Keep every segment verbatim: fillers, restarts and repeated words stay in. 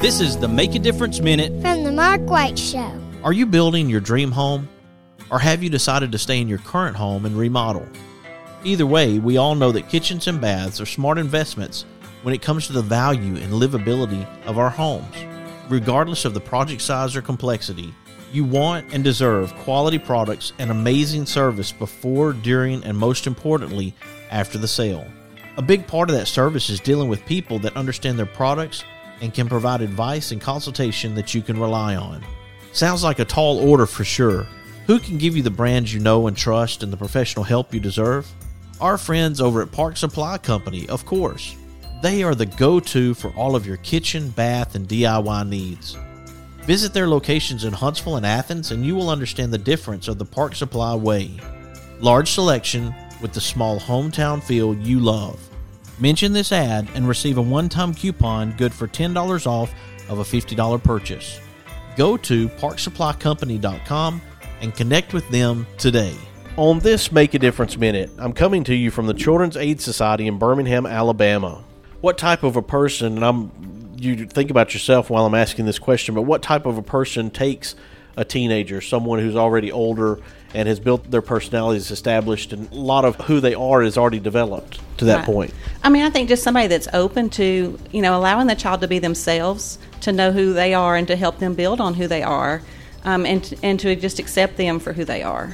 This is the Make a Difference Minute from the Mark White Show. Are you building your dream home? Or have you decided to stay in your current home and remodel? Either way, we all know that kitchens and baths are smart investments when it comes to the value and livability of our homes. Regardless of the project size or complexity, you want and deserve quality products and amazing service before, during, and most importantly, after the sale. A big part of that service is dealing with people that understand their products and can provide advice and consultation that you can rely on. Sounds like a tall order for sure. Who can give you the brands you know and trust and the professional help you deserve? Our friends over at Park Supply Company, of course. They are the go-to for all of your kitchen, bath, and D I Y needs. Visit their locations in Huntsville and Athens and you will understand the difference of the Park Supply way. Large selection with the small hometown feel you love. Mention this ad and receive a one-time coupon good for ten dollars off of a fifty dollars purchase. Go to park supply company dot com and connect with them today. On this Make a Difference Minute, I'm coming to you from the Children's Aid Society in Birmingham, Alabama. What type of a person, and I'm you think about yourself while I'm asking this question, but what type of a person takes a teenager, someone who's already older and has built their personalities established, and a lot of who they are is already developed to that Right. point? I mean, I think just somebody that's open to, you know, allowing the child to be themselves, to know who they are and to help them build on who they are, um, and, to, and to just accept them for who they are.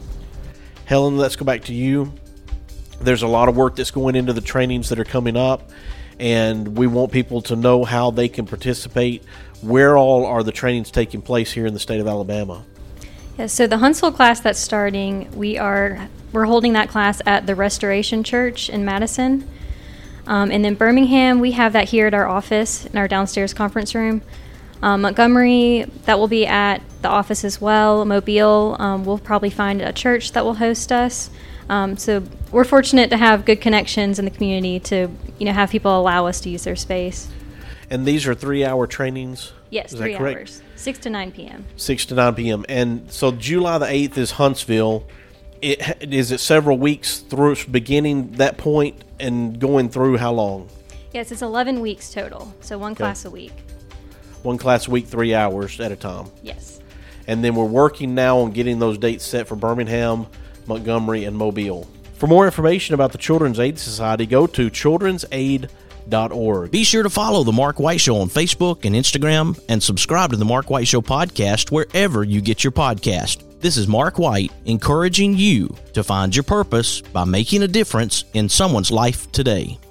Helen, let's go back to you. There's a lot of work that's going into the trainings that are coming up, and we want people to know how they can participate. Where all are the trainings taking place here in the state of Alabama? Yeah, so the Huntsville class that's starting, we are we're holding that class at the Restoration Church in Madison. Um, and then Birmingham, we have that here at our office in our downstairs conference room. Um, Montgomery, that will be at the office as well. Mobile, um, we'll probably find a church that will host us. Um, so we're fortunate to have good connections in the community to, you know, have people allow us to use their space. And these are three-hour trainings? Yes, Is three that correct? hours, six to nine p.m. six to nine p.m. And so July the eighth is Huntsville. It, is it several weeks through beginning that point and going through how long? Yes, it's eleven weeks total, so one Okay. class a week. One class a week, three hours at a time. Yes. And then we're working now on getting those dates set for Birmingham, Montgomery, and Mobile. For more information about the Children's Aid Society, go to children's aid dot org. Be sure to follow The Mark White Show on Facebook and Instagram and subscribe to The Mark White Show podcast wherever you get your podcast. This is Mark White encouraging you to find your purpose by making a difference in someone's life today.